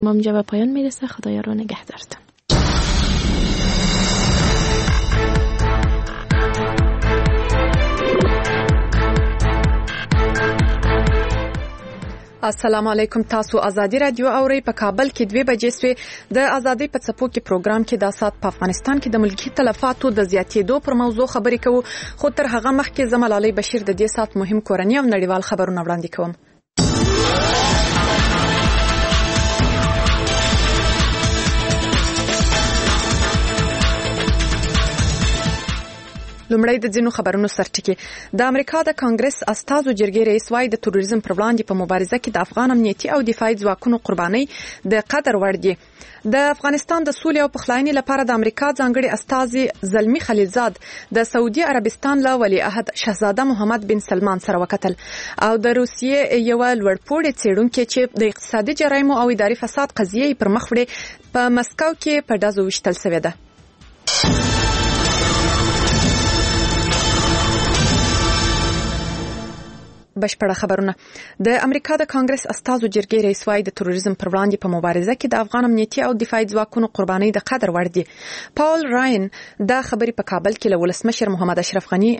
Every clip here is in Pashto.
ما اینجا به پایان میرسه. خدایا رو نگهدارتون. السلام علیکم. تاسو آزادی رادیو اوري په کابل کې 2 بجې سوی د آزادۍ په څپو کې پروګرام کې د سات په افغانستان کې د ملکی تلفاتو د زیاتېدو پر موضوع خبرې کوو، خو تر هغه مخکې زمال علي بشیر د دې سات مهم کورنی او نړیوال خبرونه وړاندې کوم. لومړی د ځینو خبرونو سرټکی. د امریکا د کانګرس استازو جرګې رئیس وايي د تروریزم پر وړاندې په مبارزه کې د افغان امنیتي او دفاعي ځواکونو قرباني د قدر وړ دي. د افغانستان د سولې او پخلاینې لپاره د امریکا ځانګړي استازي زلمی خلیلزاد د سعودي عربستان له ولیعهد شاهزاده محمد بن سلمان سره وکتل او د روسیې یو لوړپوړي څېړونکو چې د اقتصادي جرایمو او اداري فساد قضیې پر مخ وړي په مسکو کې په ډزو وشتل شوې ده. بشپړه خبرونه. د امریکا د کانګرس استازو جرګې رئیس وايي د تروریزم پر وړاندې په مبارزه کې د افغان امنیتي او دفاعي ځواکونو قرباني د قدر وړ دي. پاول راین دا خبرې په کابل کې له ولسمشر محمد اشرف غني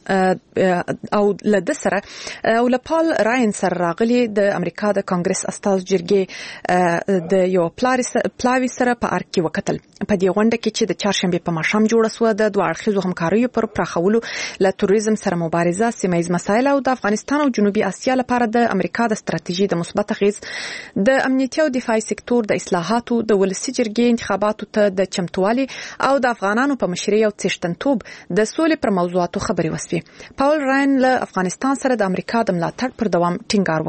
او له سره او له پال راین سره راغلي د امریکا د کانګرس استازو جرګې د یو پلاوی سره په ارګ کې وکتل. په دې غونډه کې چې د چهارشنبه په ماښام جوړه سو د دوه اړخیزو همکاریو پر پراخولو له تروریزم سره مبارزه، سیمه‌یز مسایل او د افغانستان او جنوبي اسیا لپاره د امریکا د ستراتیژي د مثبت اغیز، د امنیتي او دفاعي سکتور د اصلاحاتو، د ولسي جرګې انتخاباتو ته د چمتووالي او د افغانانو په مشرۍ او څښتنتوب د سولې پر موضوعاتو خبرې وسوي. پاول راین له افغانستان سره د امریکا د ملاتړ پر دوام ټینګار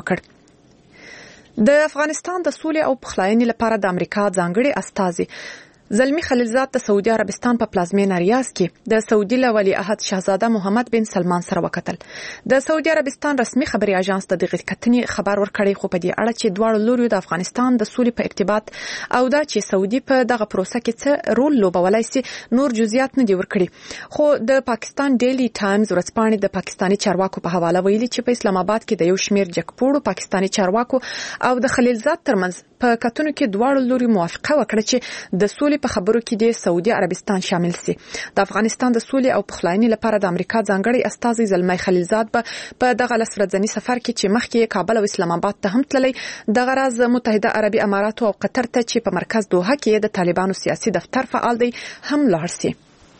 وکړ. د افغانستان د سولې او پخلاینې لپاره د امریکا ځانګړي استازي زلمی خلیلزاد د سعودي عربستان په پلازمینه ریاض کې د سعودي له ولیعهد شاهزاده محمد بن سلمان سره وکتل. د سعودي عربستان رسمي خبري اژانس د دغه کتنې خبر ورکړی، خو په دې اړه چې دواړو لوري د افغانستان د سولې په ارتباط او دا چې سعودي په دغه پروسه کې څه رول لوبولای شي نور جزئیات نه دی ورکړي. خو د پاکستان ډیلی ټایمز ورځپاڼې د پاکستانی چارواکو په حواله ویلي چې په اسلام آباد کې د یو شمیر جګپوړو پاکستانی چارواکو او د خلیلزاد ترمنځ په کتنو کې دواړو لوري موافقه وکړه چې د سولې په خبرو کې د سعودي عربستان شامل سي. د افغانستان د سولې او پخلاینې لپاره د امریکا ځانګړي استازي زلمی خلیلزاد په دغه لسرځنی سفر کې چې مخکې کابل او اسلام آباد ته هم تللی، د غرض متحده عربي امارات او قطر ته چې په مرکز دوحه کې د طالبانو سیاسي دفتر فعال دی هم لاړ سي.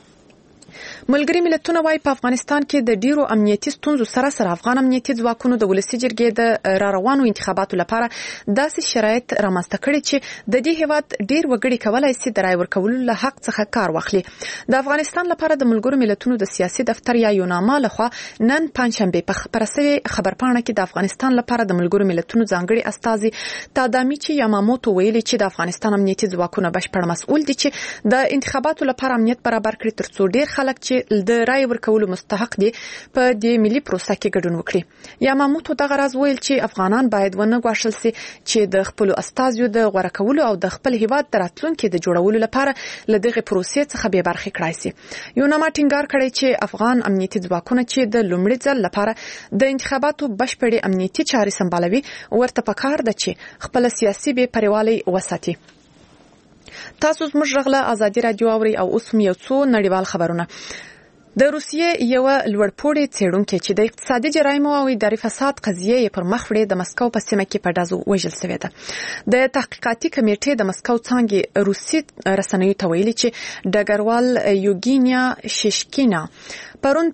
ملګری ملتونه وايي په افغانستان کې د ډیرو امنیتي ستونزو سره سره افغان امنیتي ځواکونو د ولسي جرګې د راروانو انتخاباتو لپاره داسې شرایط رامنځته کړي چې د دې هیواد ډیر وګړي کولای شي د رای ورکولو له حق څخه کار واخلي. د افغانستان لپاره د ملګرو ملتونو د سیاسي دفتر یا یوناما لخوا نن پنځشنبه په خبرسوي خبرپاڼه کې د افغانستان لپاره د ملګرو ملتونو ځانګړي استازي تادامیچی یاماموتو ویلي چې د افغانستان امنیتي ځواکونه بشپړ مسؤل دي چې د انتخاباتو لپاره امنیت برابر کړي ترڅو ډیر خلک چې د رای ورکولو مستحق دي په دې ملي پروسه کې ګډون وکړي. یاماموتو دغه راز ویل چې افغانان باید ونه غواړل شي چې د خپل استازیو د غوړه کولو او د خپل هیواد د راتلونکو د جوړولو لپاره له دغه پروسې څخه به برخه کړای شي. یوناما ټینګار کړی چې افغان امنیتي ځواکونه چې د لومړي ځل لپاره د انتخاباتو بشپړې امنیتي چارې سمبالوي ورته پکار ده چې خپل سیاسي بې پروايي وساتي. تاسو زموږ غږ آزادي رادیو اوري او اوس یو څو نړیوال خبرونه. د روسیې یو لوړپوړي څېړونکو چې د اقتصادي جرایمو او اداري فساد قضیې پر مخ وړي د مسکو په سیمه کې په ډزو وژل شوی ده. د تحقیقاتي کمیټې د مسکو څانګې روسي رسنیو ته ویلي چې ډګروال یوګینیا شیشکینا پرون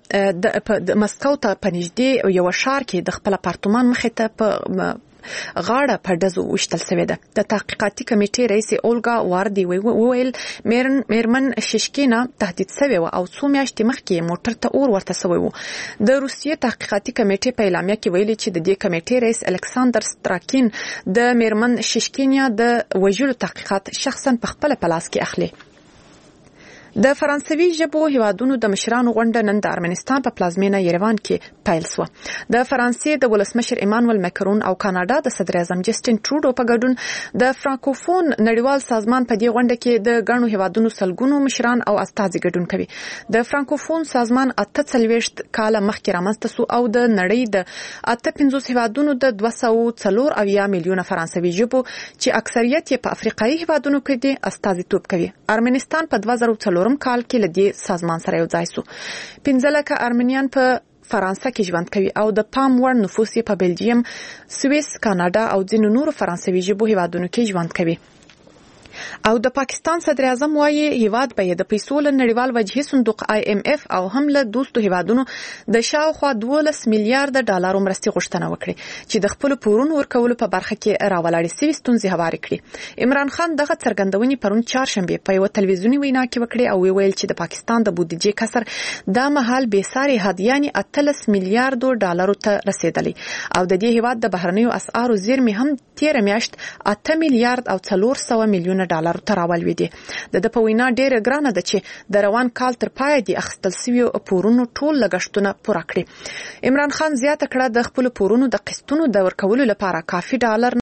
په مسکو ته پنځدې یو شهر کې د خپل اپارتمان مخې ته په غاړه په ډزو وشتل شوی ده. د تحقیقاتي کمیټې رئیس اولګا واردی ویل میرمن شیشکینا تهدید شوی او څو میاشتې مخکې موټر ته اور ورته شوی و. د روسیې تحقیقاتي کمیټې په اعلامیه کې ویلي چې د دې کمیټې رئیس الکساندر ستراکین د میرمن شیشکینا د وژلو تحقیقات شخصا په خپل پلاس کې اخلي. د فرانسوي ژبو هیوادونو د مشرانو غونډه نن د ارمنستان په پلازمینه یریوان کې پیل شوه. د فرانسې د ولسمشر ایمانوئل ماکرون او کاناډا د صدر اعظم جسټین ټروډو په ګډون د فرانکوفون نړیوال سازمان په دې غونډه کې د ګڼو هیوادونو سلګونو مشران او استازي ګډون کوي. د فرانکوفون سازمان 48 کال مخکې رامنځته شو او د نړۍ د 58 هیوادونو د 204 میلیونه فرانسوي ژبو چې اکثریت یې په افریقایي هیوادونو کې دي استازیتوب کوي. ارمنستان په 2004 کال کې لدی سازمان سره یو ځای شو. 15 لکه ارمنیان په فرانسه کې ژوند کوي او د پام وړ نفوس یې په بلجیم، سویس، کاناډا او ځینو نورو فرانسوي ژبو هیوادونو کې ژوند کوي. او د پاکستان صدر اعظم وايي هیواد به د پیسو له نړیوال وجهي صندوق IMF او هم له دوستو هیوادونو د شاوخوا 12 میلیارډ ډالر مرستې غوښتنه وکړي چې د خپل پورونو ورکولو په برخه کې راولاړې سوي ستونزې هوارې کړي. عمران خان دغه څرګندونې پرون چهارشنبه په یو تلویزیونی وینا کې وکړي او ویل چې د پاکستان د بودیجې کسر د مهال به ساري هدیاني 18 میلیارډ ډالر ته رسیدلی او د دې هیواد د بهرنیو اسعارو زیرمې هم تیر میاشت 8 میلیارډ او 400 میلیونه ډالر تراول دي. د په وینا ډېر ګرانه ده چې د روان کال تر پای دی اخستل سوي پورونو ټول لګښتونه پوره کړي. عمران خان زیاته کړه د خپل پورونو د قسطونو د ورکولو لپاره کافي ډالر